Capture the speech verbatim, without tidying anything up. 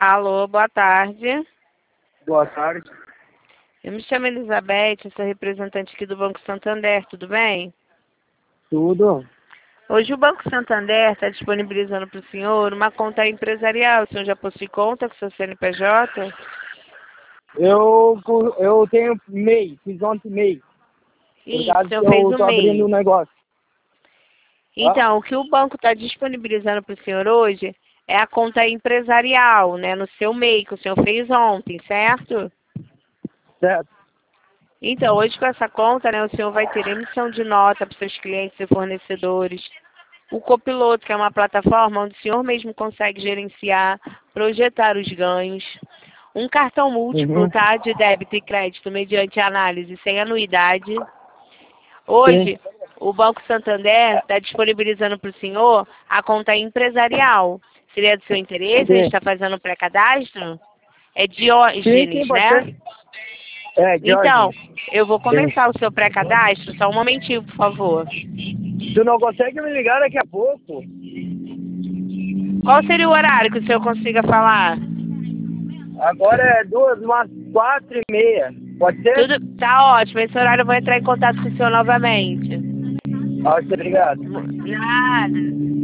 Alô, boa tarde. Boa tarde. Eu me chamo Elizabeth, eu sou representante aqui do Banco Santander, tudo bem? Tudo? Hoje o Banco Santander está disponibilizando para o senhor uma conta empresarial. O senhor já possui conta com seu C N P J? Eu, eu tenho M E I, fiz ontem M E I. Por Isso, causa o que senhor fez eu o tô abrindo um M E I. negócio. Então, o que o banco está disponibilizando para o senhor hoje é a conta empresarial, né, no seu M E I, que o senhor fez ontem, certo? Certo. Então, hoje com essa conta, né, o senhor vai ter emissão de nota para os seus clientes e fornecedores. O Copiloto, que é uma plataforma onde o senhor mesmo consegue gerenciar, projetar os ganhos. Um cartão múltiplo, Uhum. tá, de débito e crédito mediante análise sem anuidade. Sim. Hoje, o Banco Santander está disponibilizando para o senhor a conta empresarial. Seria do seu interesse? A gente Sim. está fazendo pré-cadastro? É Sim, Diógenes, sim, pode né? ser. É, Então, Jorge. eu vou Sim. começar o seu pré-cadastro. Só um momentinho, por favor. Tu não consegue me ligar daqui a pouco? Qual seria o horário que o senhor consiga falar? Agora é duas, umas quatro e meia. Pode ser? Tudo tá ótimo. Esse horário eu vou entrar em contato com o senhor novamente. Ah, obrigado. Nada.